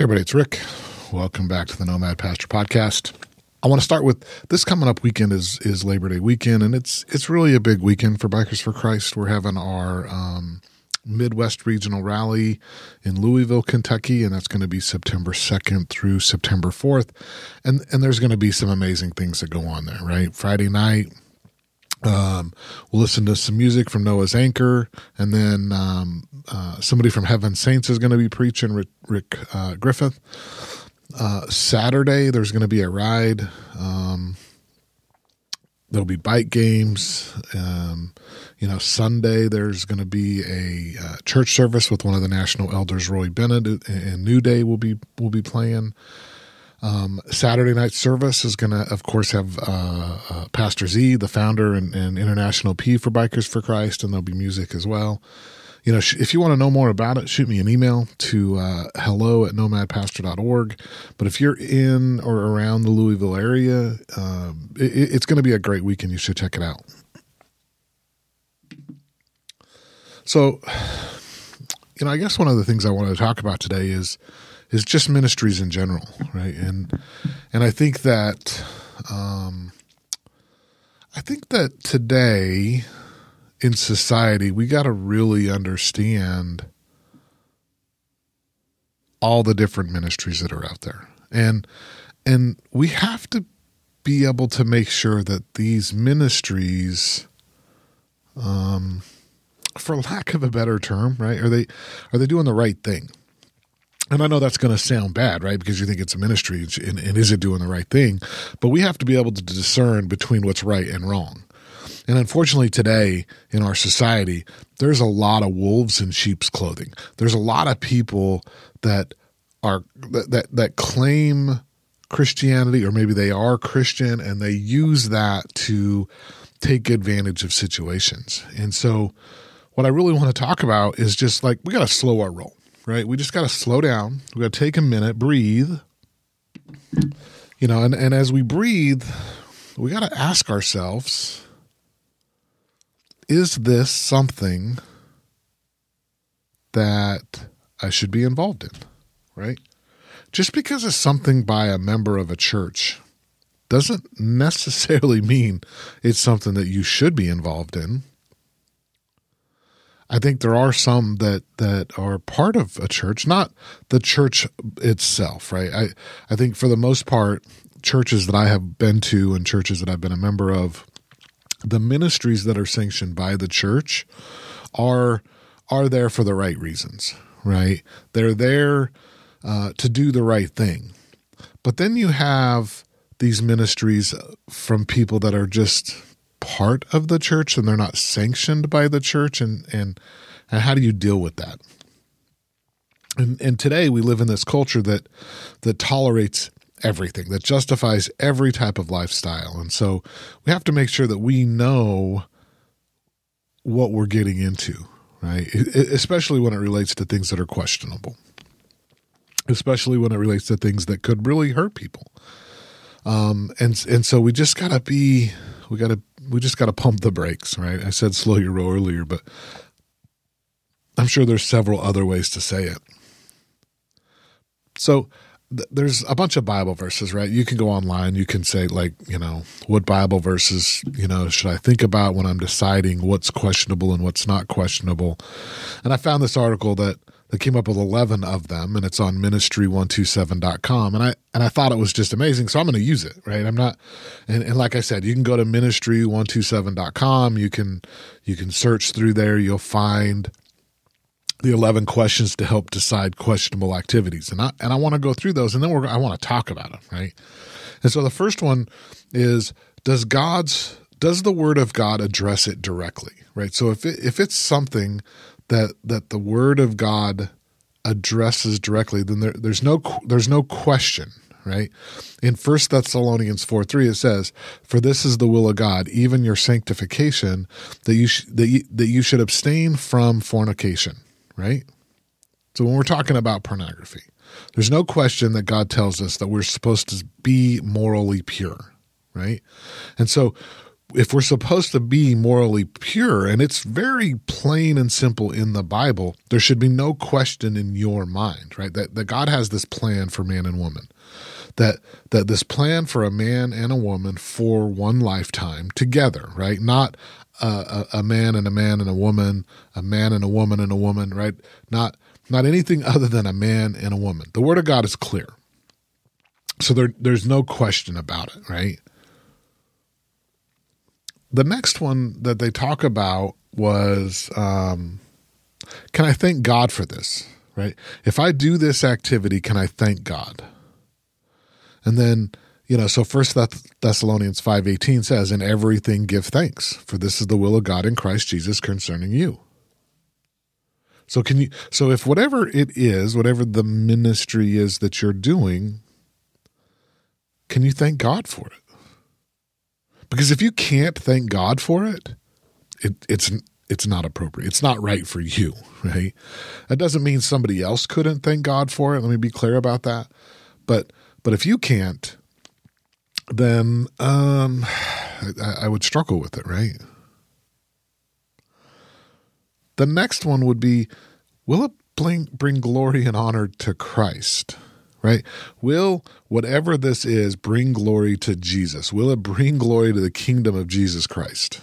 Everybody, it's Rick. Welcome back to the Nomad Pastor Podcast. I want to start with this coming up weekend is Labor Day weekend, and it's really a big weekend for Bikers for Christ. We're having our Midwest Regional Rally in Louisville, Kentucky, and that's going to be September 2nd through September 4th. And there's going to be some amazing things that go on there, right? Friday night, we'll listen to some music from Noah's Anchor, and then somebody from Heaven Saints is going to be preaching, Rick Griffith. Saturday, there's going to be a ride. There'll be bike games. Sunday, there's going to be a church service with one of the national elders, Roy Bennett, and New Day will be playing. Saturday night service is going to, of course, have Pastor Z, the founder and international P for Bikers for Christ, and there'll be music as well. If you want to know more about it, shoot me an email to hello@nomadpastor.org. But if you're in or around the Louisville area, it's going to be a great weekend. You should check it out. So, I guess one of the things I want to talk about today is just ministries in general, right? And I think that today in society we got to really understand all the different ministries that are out there, and we have to be able to make sure that these ministries, for lack of a better term, right, are they doing the right thing? And I know that's going to sound bad, right? Because you think it's a ministry and is it doing the right thing? But we have to be able to discern between what's right and wrong. And unfortunately today in our society, there's a lot of wolves in sheep's clothing. There's a lot of people that claim Christianity, or maybe they are Christian, and they use that to take advantage of situations. And so what I really want to talk about is just like, we got to slow our roll. Right? We just got to slow down. We got to take a minute, breathe, and as we breathe, we got to ask ourselves, is this something that I should be involved in, right? Just because it's something by a member of a church doesn't necessarily mean it's something that you should be involved in. I think there are some that are part of a church, not the church itself, right? I think for the most part, churches that I have been to and churches that I've been a member of, the ministries that are sanctioned by the church are there for the right reasons, right? They're there to do the right thing. But then you have these ministries from people that are just part of the church and they're not sanctioned by the church, and how do you deal with that? And today we live in this culture that tolerates everything, that justifies every type of lifestyle. And so we have to make sure that we know what we're getting into, right? Especially when it relates to things that are questionable, especially when it relates to things that could really hurt people. And so we just gotta we just got to pump the brakes, right? I said slow your roll earlier, but I'm sure there's several other ways to say it. So there's a bunch of Bible verses, right? You can go online. You can say what Bible verses, should I think about when I'm deciding what's questionable and what's not questionable? And I found this article that came up with 11 of them, and it's on ministry127.com. And I thought it was just amazing. So I'm going to use it, right? I'm not, and like I said, you can go to ministry127.com. You can search through there. You'll find the 11 questions to help decide questionable activities. And I want to go through those, and then I want to talk about them, right? And so the first one is, does the Word of God address it directly, right? So if it's something that the Word of God addresses directly, then there's no question, right? In 1 Thessalonians 4:3 it says, "For this is the will of God, even your sanctification, that you should abstain from fornication," right? So when we're talking about pornography, there's no question that God tells us that we're supposed to be morally pure, right? And so if we're supposed to be morally pure, and it's very plain and simple in the Bible, there should be no question in your mind, right? That God has this plan for man and woman, that this plan for a man and a woman for one lifetime together, right? Not a man and a man and a woman, a man and a woman and a woman, right? Not anything other than a man and a woman. The Word of God is clear. So there's no question about it, right? The next one that they talk about was, can I thank God for this, right? If I do this activity, can I thank God? And then, so 1 Thessalonians 5:18 says, in everything give thanks, for this is the will of God in Christ Jesus concerning you. So if whatever it is, whatever the ministry is that you're doing, can you thank God for it? Because if you can't thank God for it, it's not appropriate. It's not right for you, right? That doesn't mean somebody else couldn't thank God for it. Let me be clear about that. But if you can't, then I would struggle with it, right? The next one would be, will it bring glory and honor to Christ? Right? Will whatever this is bring glory to Jesus? Will it bring glory to the kingdom of Jesus Christ?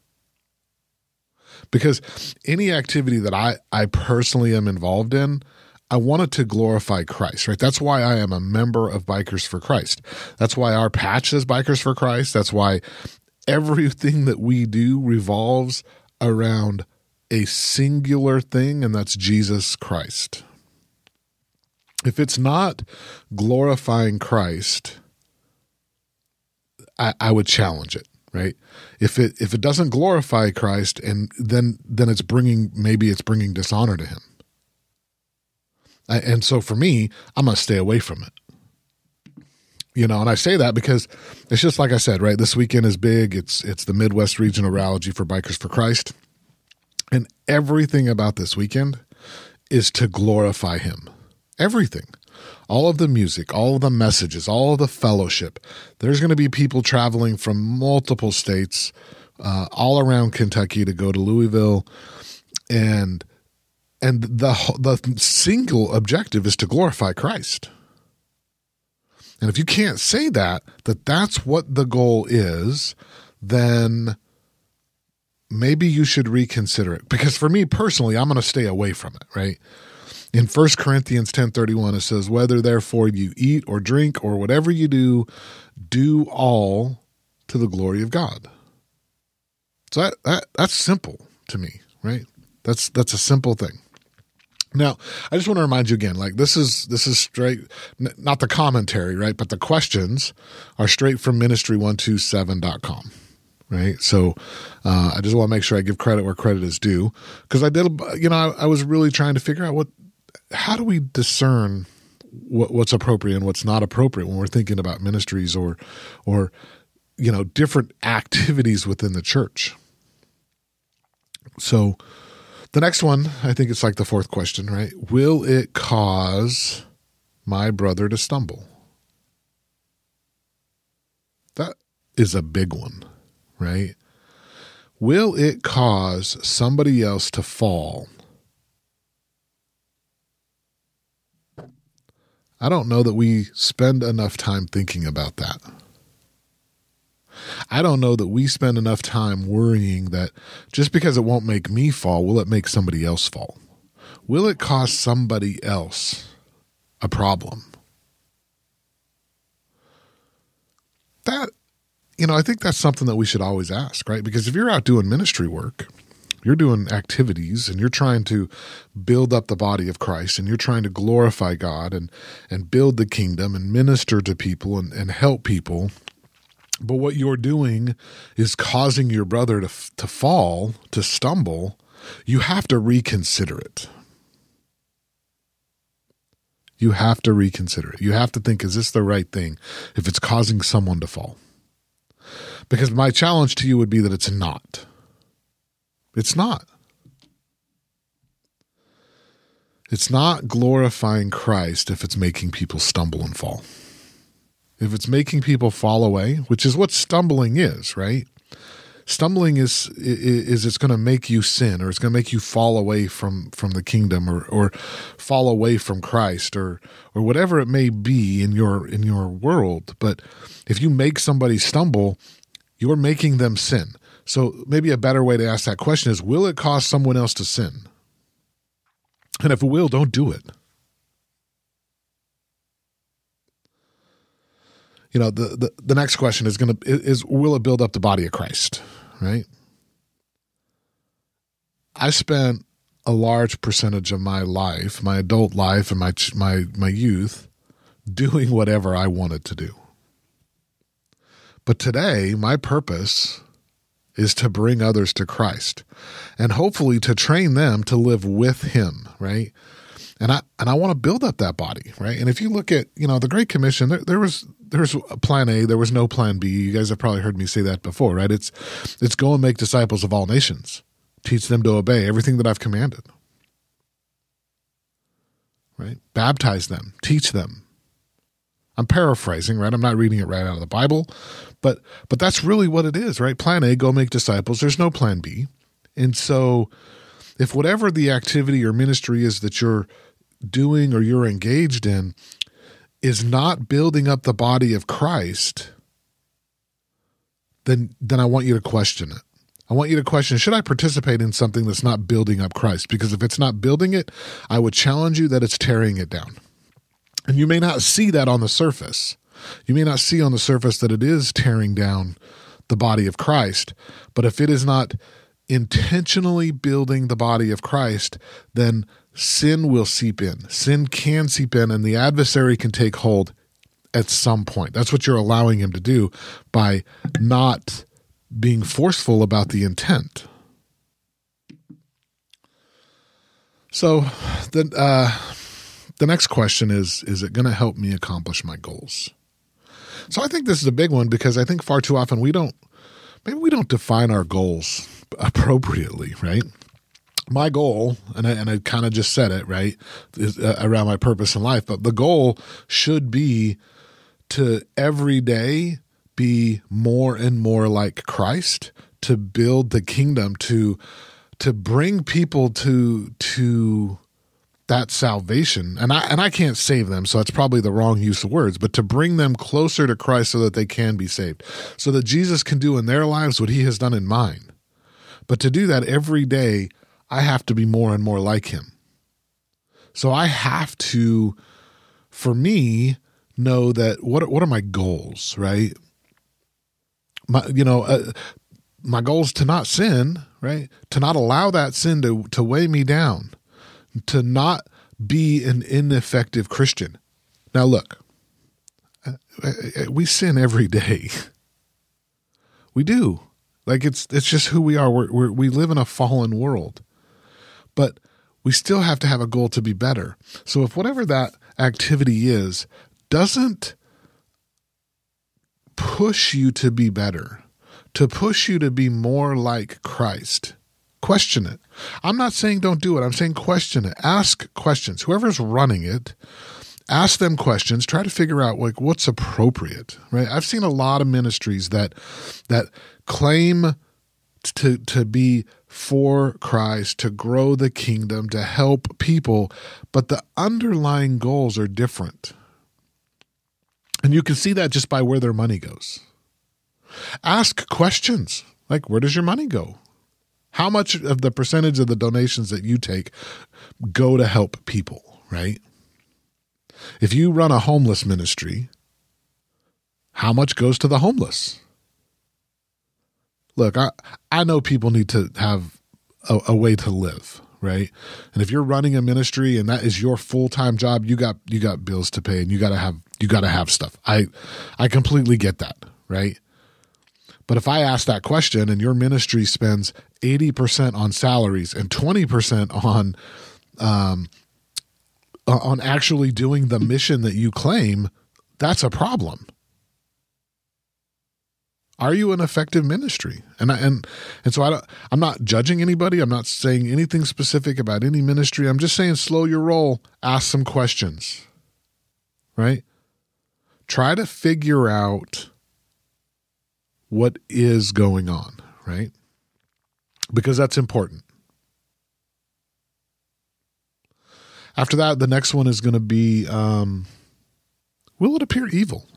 Because any activity that I personally am involved in, I want it to glorify Christ, right? That's why I am a member of Bikers for Christ. That's why our patch is Bikers for Christ. That's why everything that we do revolves around a singular thing, and that's Jesus Christ. If it's not glorifying Christ, I would challenge it, right? If it doesn't glorify Christ, and then it's bringing dishonor to him. And so for me, I'm going to stay away from it. And I say that because it's just like I said, right? This weekend is big. It's the Midwest Regional Rally for Bikers for Christ. And everything about this weekend is to glorify him. Everything. All of the music, all of the messages, all of the fellowship. There's going to be people traveling from multiple states all around Kentucky to go to Louisville. And the single objective is to glorify Christ. And if you can't say that's what the goal is, then maybe you should reconsider it. Because for me personally, I'm going to stay away from it, right? In 1 Corinthians 10:31, it says, whether therefore you eat or drink or whatever you do, do all to the glory of God. So that's simple to me, right? That's a simple thing. Now, I just want to remind you again, like this is straight, not the commentary, right? But the questions are straight from ministry127.com. Right. So, I just want to make sure I give credit where credit is due, because I was really trying to figure out how do we discern what's appropriate and what's not appropriate when we're thinking about ministries or different activities within the church. So the next one, I think it's like the fourth question, right? Will it cause my brother to stumble? That is a big one. Right? Will it cause somebody else to fall? I don't know that we spend enough time thinking about that. I don't know that we spend enough time worrying that just because it won't make me fall, will it make somebody else fall? Will it cause somebody else a problem? I think that's something that we should always ask, right? Because if you're out doing ministry work, you're doing activities and you're trying to build up the body of Christ and you're trying to glorify God and build the kingdom and minister to people and help people. But what you're doing is causing your brother to fall, to stumble. You have to reconsider it. You have to reconsider it. You have to think, is this the right thing if it's causing someone to fall? Because my challenge to you would be that it's not. It's not. It's not glorifying Christ if it's making people stumble and fall. If it's making people fall away, which is what stumbling is, right? Stumbling is it's going to make you sin, or it's going to make you fall away from the kingdom, or fall away from Christ, or whatever it may be in your world. But if you make somebody stumble, you're making them sin. So maybe a better way to ask that question is, will it cause someone else to sin? And if it will, don't do it. You know, the next question is will it build up the body of Christ, right? I spent a large percentage of my life, my adult life and my youth, doing whatever I wanted to do. But today, my purpose is to bring others to Christ, and hopefully to train them to live with Him, right? And I want to build up that body, right? And if you look at, you know, the Great Commission, there's a plan A, there was no plan B. You guys have probably heard me say that before, right? It's go and make disciples of all nations, teach them to obey everything that I've commanded, right? Baptize them, teach them. I'm paraphrasing, right? I'm not reading it right out of the Bible, but that's really what it is, right? Plan A, go make disciples. There's no plan B. And so if whatever the activity or ministry is that you're doing or you're engaged in is not building up the body of Christ, then I want you to question it. I want you to question, should I participate in something that's not building up Christ? Because if it's not building it, I would challenge you that it's tearing it down. And you may not see that on the surface. You may not see on the surface that it is tearing down the body of Christ. But if it is not intentionally building the body of Christ, then sin will seep in. Sin can seep in, and the adversary can take hold at some point. That's what you're allowing him to do by not being forceful about the intent. So the next question is it going to help me accomplish my goals? So I think this is a big one, because I think far too often we don't define our goals appropriately, right? My goal, and I kind of just said it, right, is around my purpose in life, but the goal should be to every day be more and more like Christ, to build the kingdom, to bring people to that salvation. And I can't save them, so it's probably the wrong use of words, but to bring them closer to Christ so that they can be saved, so that Jesus can do in their lives what He has done in mine. But to do that every day, I have to be more and more like Him. So I have to, for me, know that what are my goals, right? My goal is to not sin, right? To not allow that sin to weigh me down, to not be an ineffective Christian. Now look, we sin every day. We do. Like it's just who we are. We live in a fallen world, but we still have to have a goal to be better. So if whatever that activity is doesn't push you to be better, to push you to be more like Christ, question it. I'm not saying don't do it. I'm saying question it. Ask questions. Whoever's running it, ask them questions. Try to figure out like what's appropriate, right? I've seen a lot of ministries that claim to be for Christ, to grow the kingdom, to help people, but the underlying goals are different. And you can see that just by where their money goes. Ask questions like, where does your money go? How much of the percentage of the donations that you take go to help people, right? If you run a homeless ministry, how much goes to the homeless? Look, I know people need to have a way to live, right? And if you're running a ministry and that is your full-time job, you got bills to pay and you gotta have stuff. I completely get that, right? But if I ask that question and your ministry spends 80% on salaries and 20% on actually doing the mission that you claim, that's a problem. Are you an effective ministry? And so I'm not judging anybody. I'm not saying anything specific about any ministry. I'm just saying slow your roll. Ask some questions, right? Try to figure out what is going on, right? Because that's important. After that, the next one is going to be, will it appear evil?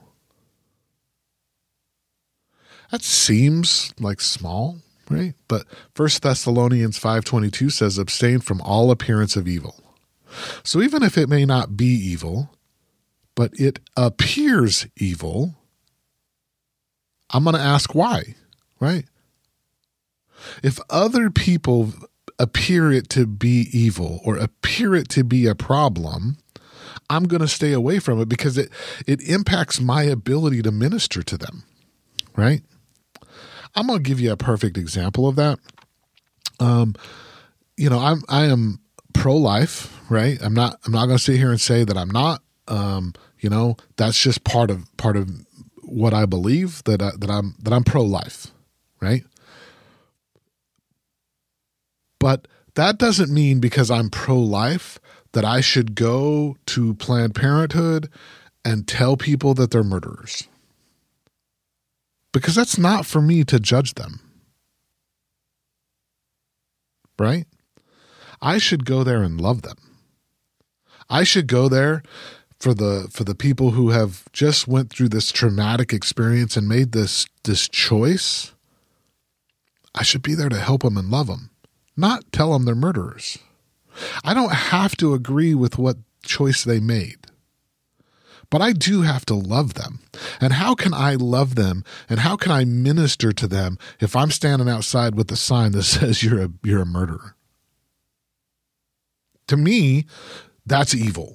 That seems like small, right? But 1 Thessalonians 5:22 says, abstain from all appearance of evil. So even if it may not be evil, but it appears evil, I'm going to ask why, right? If other people appear it to be evil or appear it to be a problem, I'm going to stay away from it because it impacts my ability to minister to them, right? I'm going to give you a perfect example of that. I am pro-life, right? I'm not going to sit here and say that I'm not. That's just part of what I believe, that I'm pro-life, right? But that doesn't mean because I'm pro-life that I should go to Planned Parenthood and tell people that they're murderers. Because that's not for me to judge them. Right? I should go there and love them. I should go there for the people who have just went through this traumatic experience and made this choice. I should be there to help them and love them, not tell them they're murderers. I don't have to agree with what choice they made, but I do have to love them. And how can I love them and how can I minister to them if I'm standing outside with a sign that says you're a murderer? To me, that's evil.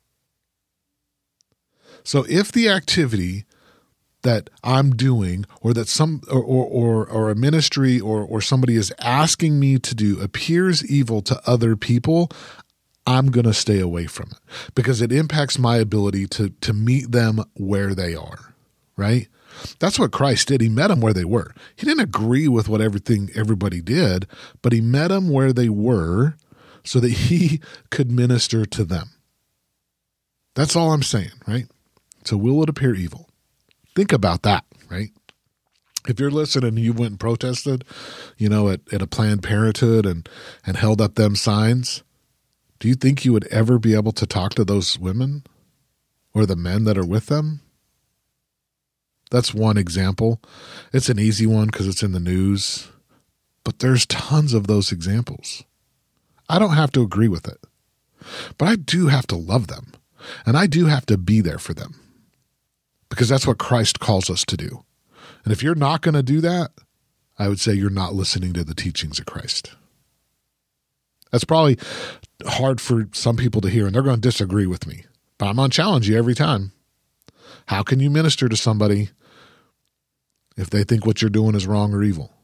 So if the activity that I'm doing or that or a ministry or somebody is asking me to do appears evil to other people, I'm going to stay away from it because it impacts my ability to meet them where they are, right? That's what Christ did. He met them where they were. He didn't agree with what everybody did, but he met them where they were so that he could minister to them. That's all I'm saying, right? So will it appear evil? Think about that, right? If you're listening and you went and protested, at a Planned Parenthood and held up them signs, do you think you would ever be able to talk to those women or the men that are with them? That's one example. It's an easy one because it's in the news, but there's tons of those examples. I don't have to agree with it, but I do have to love them, and I do have to be there for them because that's what Christ calls us to do. And if you're not going to do that, I would say you're not listening to the teachings of Christ. That's probably hard for some people to hear, and they're going to disagree with me. But I'm going to challenge you every time. How can you minister to somebody if they think what you're doing is wrong or evil?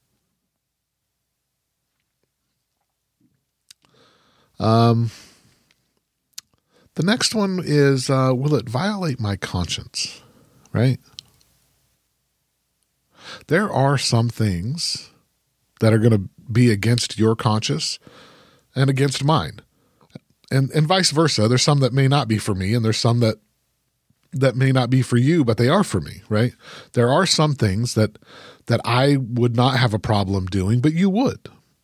The next one is, will it violate my conscience? Right? There are some things that are going to be against your conscience and against mine. And vice versa. There's some that may not be for me, and there's some that may not be for you, but they are for me, right? There are some things that I would not have a problem doing, but you would.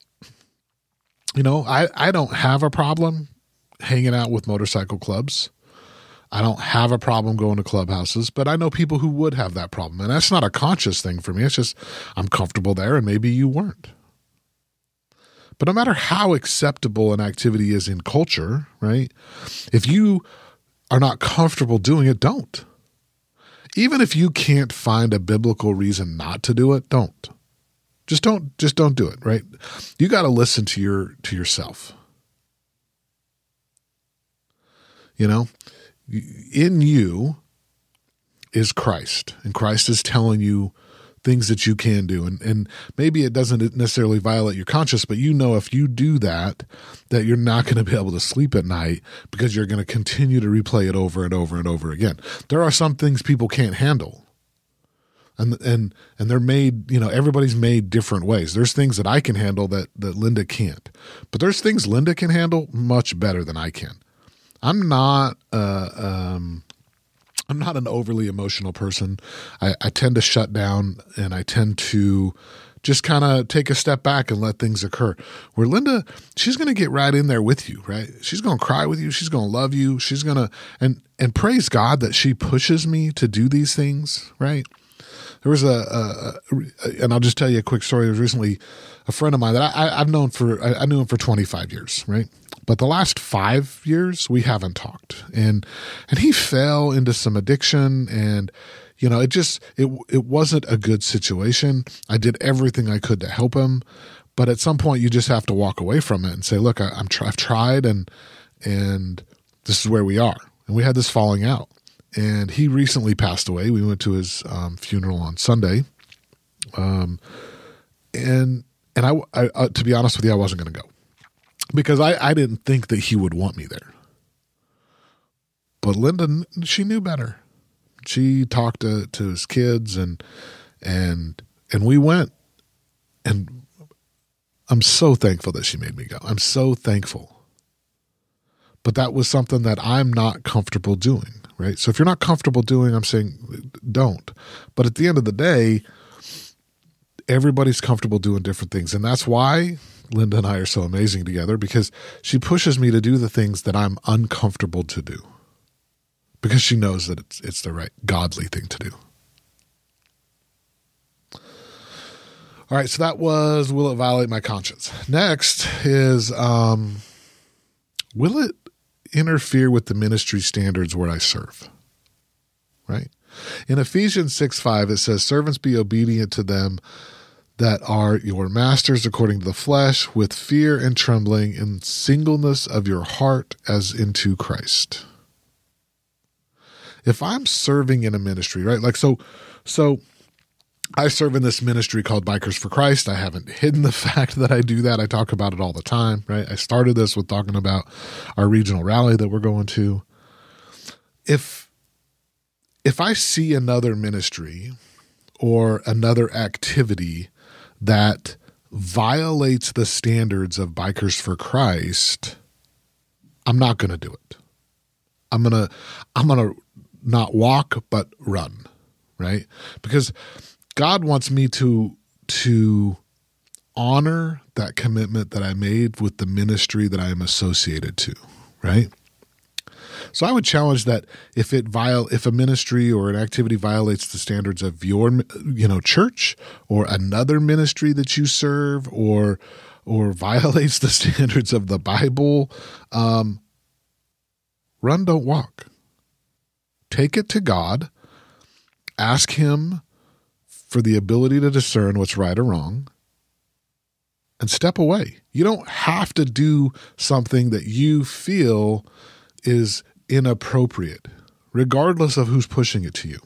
I don't have a problem hanging out with motorcycle clubs. I don't have a problem going to clubhouses, but I know people who would have that problem. And that's not a conscious thing for me. It's just I'm comfortable there and maybe you weren't. But no matter how acceptable an activity is in culture, right? If you are not comfortable doing it, don't. Even if you can't find a biblical reason not to do it, don't. Just don't do it, right? You got to listen to yourself. In you is Christ, and Christ is telling you things that you can do. And maybe it doesn't necessarily violate your conscience, but if you do that you're not going to be able to sleep at night because you're going to continue to replay it over and over and over again. There are some things people can't handle. And they're made, everybody's made different ways. There's things that I can handle that Linda can't. But there's things Linda can handle much better than I can. I'm not an overly emotional person. I tend to shut down and I tend to just kind of take a step back and let things occur. Where Linda, she's going to get right in there with you, right? She's going to cry with you. She's going to love you. She's going to, and praise God that she pushes me to do these things, right? There was and I'll just tell you a quick story. There was recently a friend of mine that I knew him for 25 years, right? But the last 5 years we haven't talked, and he fell into some addiction, and it wasn't a good situation. I did everything I could to help him, but at some point you just have to walk away from it and say, look, I've tried, and this is where we are. And we had this falling out. And he recently passed away. We went to his funeral on Sunday. And I to be honest with you, I wasn't going to go because I didn't think that he would want me there. But Linda, she knew better. She talked to his kids and we went. And I'm so thankful that she made me go. I'm so thankful. But that was something that I'm not comfortable doing. Right. So if you're not comfortable doing, I'm saying don't. But at the end of the day, everybody's comfortable doing different things. And that's why Linda and I are so amazing together, because she pushes me to do the things that I'm uncomfortable to do because she knows that it's the right godly thing to do. All right. So that was, will it violate my conscience? Next is, will it interfere with the ministry standards where I serve, right? In Ephesians 6:5, it says, servants, be obedient to them that are your masters according to the flesh, with fear and trembling, in singleness of your heart as into Christ. If I'm serving in a ministry, right? Like, so I serve in this ministry called Bikers for Christ. I haven't hidden the fact that I do that. I talk about it all the time, right? I started this with talking about our regional rally that we're going to. If I see another ministry or another activity that violates the standards of Bikers for Christ, I'm not going to do it. I'm going to not walk, but run, right? Because God wants me to honor that commitment that I made with the ministry that I am associated to, right? So I would challenge that if a ministry or an activity violates the standards of your, church or another ministry that you serve, or violates the standards of the Bible, run, don't walk. Take it to God. Ask Him for the ability to discern what's right or wrong, and step away. You don't have to do something that you feel is inappropriate, regardless of who's pushing it to you.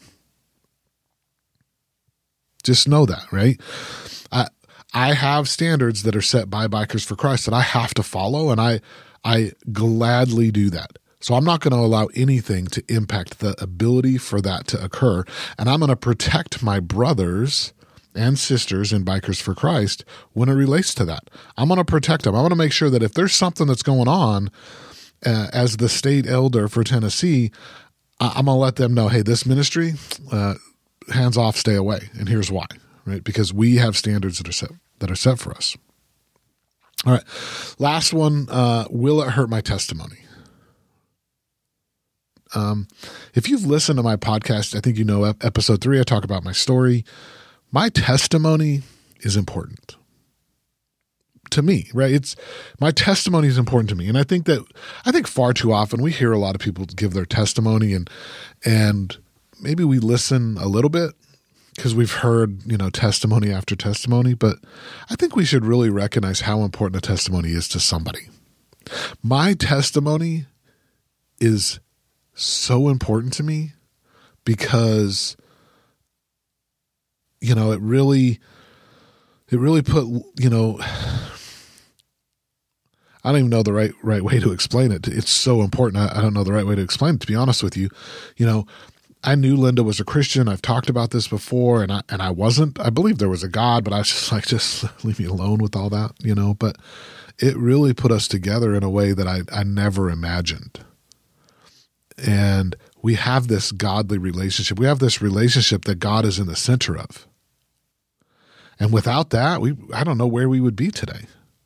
Just know that, right? I have standards that are set by Bikers for Christ that I have to follow, and I gladly do that. So I'm not going to allow anything to impact the ability for that to occur. And I'm going to protect my brothers and sisters in Bikers for Christ when it relates to that. I'm going to protect them. I want to make sure that if there's something that's going on, as the state elder for Tennessee, I'm going to let them know, hey, this ministry, hands off, stay away. And here's why, right? Because we have standards that are set for us. All right. Last one, will it hurt my testimony? If you've listened to my podcast, I think you know episode 3, I talk about my story. My testimony is important to me, right? My testimony is important to me. And I think far too often we hear a lot of people give their testimony and maybe we listen a little bit because we've heard, testimony after testimony, but I think we should really recognize how important a testimony is to somebody. My testimony is so important to me because, it really put, I don't even know the right way to explain it. It's so important. I don't know the right way to explain it, to be honest with you. I knew Linda was a Christian. I've talked about this before, and I wasn't. I believed there was a God, but I was just like, just leave me alone with all that, But it really put us together in a way that I never imagined. And we have this godly relationship. We have this relationship that God is in the center of. And without that, I don't know where we would be today.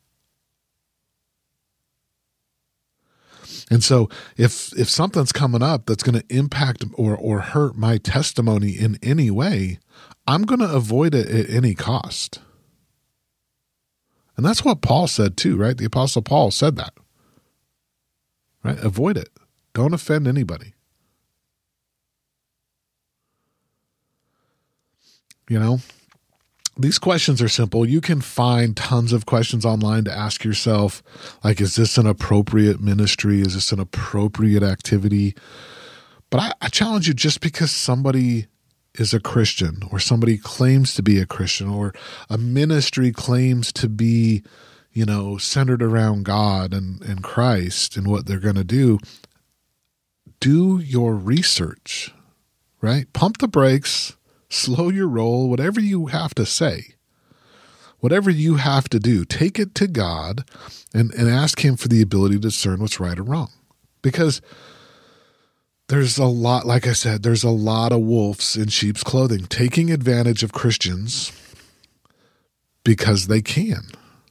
And so if something's coming up that's going to impact or hurt my testimony in any way, I'm going to avoid it at any cost. And that's what Paul said too, right? The Apostle Paul said that, right? Avoid it. Don't offend anybody. You know, these questions are simple. You can find tons of questions online to ask yourself, like, is this an appropriate ministry? Is this an appropriate activity? But I challenge you, just because somebody is a Christian or somebody claims to be a Christian or a ministry claims to be, you know, centered around God and Christ and what they're going to do your research, right? Pump the brakes, slow your roll, whatever you have to say, whatever you have to do, take it to God and ask him for the ability to discern what's right or wrong. Because there's a lot, like I said, there's a lot of wolves in sheep's clothing taking advantage of Christians because they can.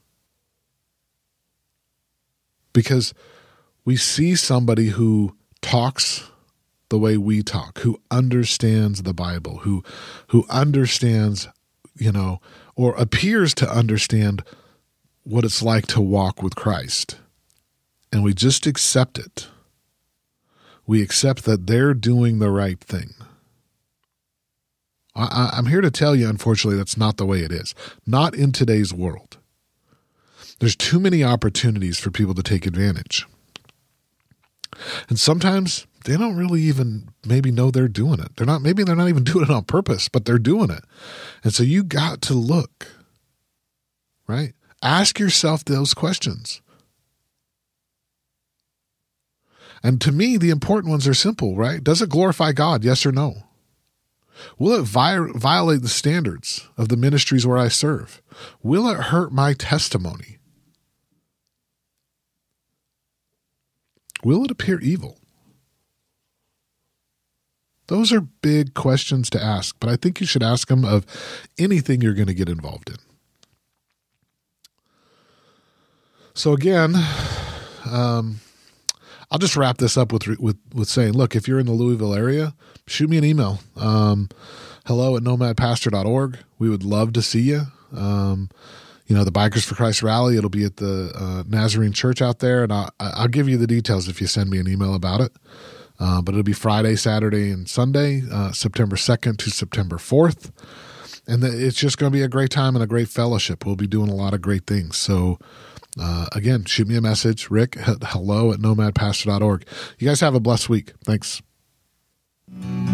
Because we see somebody who talks the way we talk, who understands the Bible, who understands, you know, or appears to understand what it's like to walk with Christ. And we just accept it. We accept that they're doing the right thing. I'm here to tell you, unfortunately, that's not the way it is. Not in today's world. There's too many opportunities for people to take advantage. And sometimes they don't really even maybe know they're doing it. Maybe they're not even doing it on purpose, but they're doing it. And so you got to look, right? Ask yourself those questions. And to me, the important ones are simple, right? Does it glorify God? Yes or no? Will it violate the standards of the ministries where I serve? Will it hurt my testimony? Will it appear evil? Those are big questions to ask, but I think you should ask them of anything you're going to get involved in. So again, I'll just wrap this up with saying, look, if you're in the Louisville area, shoot me an email. hello@nomadpastor.org. We would love to see you. You know, the Bikers for Christ rally, it'll be at the Nazarene Church out there, and I'll give you the details if you send me an email about it. But it'll be Friday, Saturday, and Sunday, September 2nd to September 4th. And it's just going to be a great time and a great fellowship. We'll be doing a lot of great things. So, again, shoot me a message, Rick, hello@nomadpastor.org. You guys have a blessed week. Thanks.